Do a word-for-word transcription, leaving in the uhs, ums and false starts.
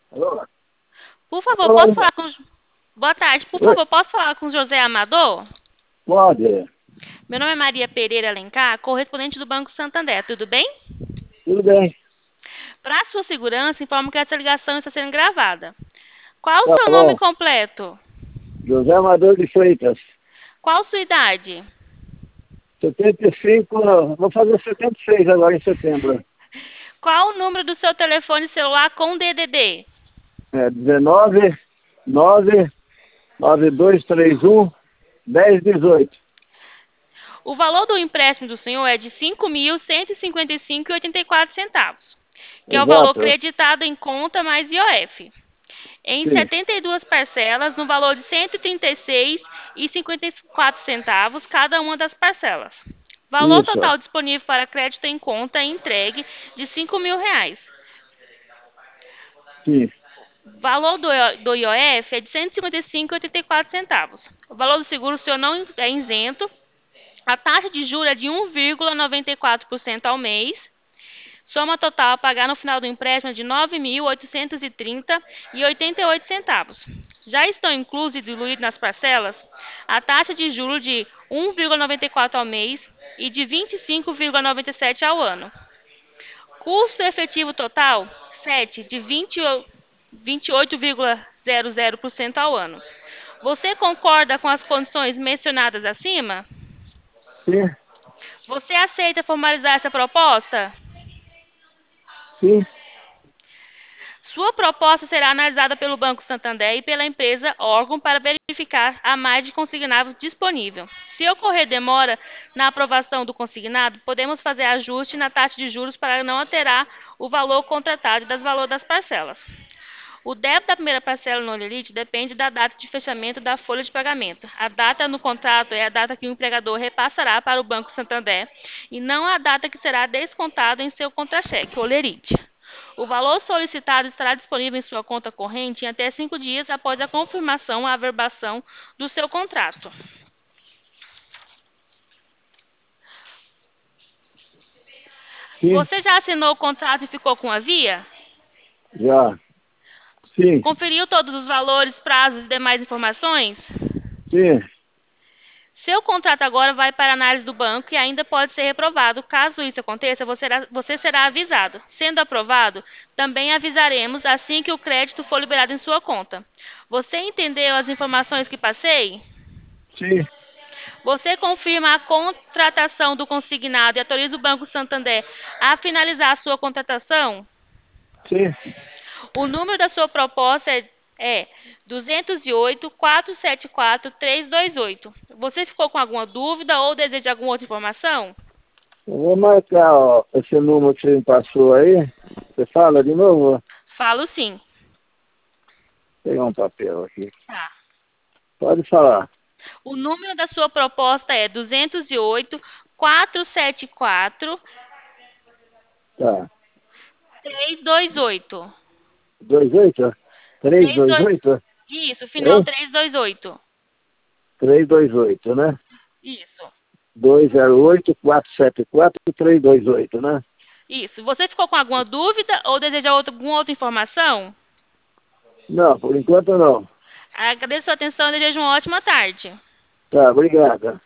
Alô? Por favor, Olá, posso falar com... Boa tarde. Por oi, favor, posso falar com o José Amador? pode. Meu nome é Maria Pereira Alencar, correspondente do Banco Santander. Tudo bem? Tudo bem. Para sua segurança, informo que essa ligação está sendo gravada. Qual o Tá seu nome bom. completo? José Amador de Freitas. Qual sua idade? setenta e cinco, não, vou fazer setenta e seis agora em setembro. Qual o número do seu telefone celular com D D D? É dezenove, nove, nove dois três um, dez dezoito. O valor do empréstimo do senhor é de cinco mil cento e cinquenta e cinco vírgula oitenta e quatro centavos, que é o valor Exato. creditado em conta mais I O F, em Sim, setenta e duas parcelas, no valor de cento e trinta e seis vírgula cinquenta e quatro centavos cada uma das parcelas. Valor isso. total disponível para crédito em conta e entregue de cinco mil reais. Sim, Valor do, do I O F é de cento e cinquenta e cinco vírgula oitenta e quatro centavos. O valor do seguro o senhor não é isento. A taxa de juros é de um vírgula noventa e quatro por cento ao mês. Soma total a pagar no final do empréstimo é de nove mil oitocentos e trinta reais e oitenta e oito centavos. Já estão inclusos e diluídos nas parcelas a taxa de juros de um vírgula noventa e quatro ao mês e de vinte e cinco vírgula noventa e sete ao ano. Custo efetivo total, sete de vinte e oito vírgula zero zero por cento ao ano. Você concorda com as condições mencionadas acima? sim, Você aceita formalizar essa proposta? sim, Sua proposta será analisada pelo Banco Santander e pela empresa órgão para verificar a margem de consignado disponível. Se ocorrer demora na aprovação do consignado, podemos fazer ajuste na taxa de juros para não alterar o valor contratado e das valores das parcelas. O débito da primeira parcela no Lerite depende da data de fechamento da folha de pagamento. A data no contrato é a data que o empregador repassará para o Banco Santander e não a data que será descontado em seu contra-cheque, o Lerite. O valor solicitado estará disponível em sua conta corrente em até cinco dias após a confirmação ou averbação do seu contrato. sim, Você já assinou o contrato e ficou com a via? já. Sim, Conferiu todos os valores, prazos e demais informações? sim. Seu contrato agora vai para a análise do banco e ainda pode ser reprovado. Caso isso aconteça, você será, você será avisado. Sendo aprovado, também avisaremos assim que o crédito for liberado em sua conta. Você entendeu as informações que passei? Sim, Você confirma a contratação do consignado e autoriza o Banco Santander a finalizar a sua contratação? sim. O número da sua proposta é, é duzentos e oito, quatrocentos e setenta e quatro, trezentos e vinte e oito. Você ficou com alguma dúvida ou deseja alguma outra informação? Eu vou marcar, ó, esse número que você me passou aí. Você fala de novo? Falo sim. Vou pegar um papel aqui. Tá. Pode falar. O número da sua proposta é duzentos e oito, quatrocentos e setenta e quatro, Tá. trezentos e vinte e oito. Dois oito? Três dois trezentos e vinte e oito. oito? Isso, final Hein? trezentos e vinte e oito. Três dois oito, né? Isso. Dois zero oito quatro sete quatro três dois oito, né? Isso. Você ficou com alguma dúvida ou deseja outra, alguma outra informação? Não, por enquanto não. Agradeço a sua atenção e desejo uma ótima tarde. Tá, obrigado.